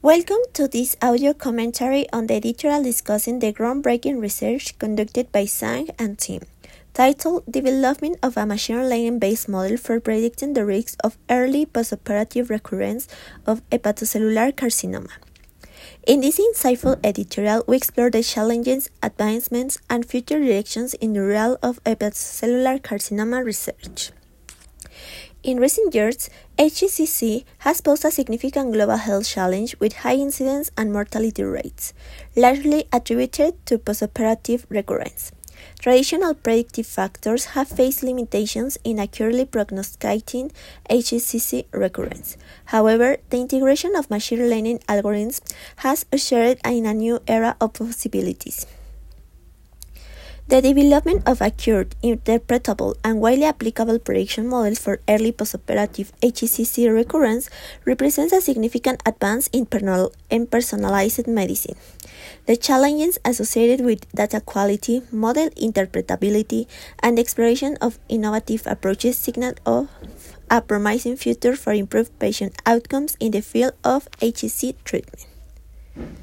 Welcome to this audio commentary on the editorial discussing the groundbreaking research conducted by Zhang and team, titled Development of a Machine Learning-Based Model for Predicting the Risks of Early Postoperative Recurrence of Hepatocellular Carcinoma. In this insightful editorial, we explore the challenges, advancements, and future directions in the realm of hepatocellular carcinoma research. In recent years, HCC has posed a significant global health challenge with high incidence and mortality rates, largely attributed to postoperative recurrence. Traditional predictive factors have faced limitations in accurately prognosticating HCC recurrence. However, the integration of machine learning algorithms has ushered in a new era of possibilities. The development of accurate, interpretable, and widely applicable prediction models for early postoperative HCC recurrence represents a significant advance in personalized medicine. The challenges associated with data quality, model interpretability, and the exploration of innovative approaches signal of a promising future for improved patient outcomes in the field of HCC treatment.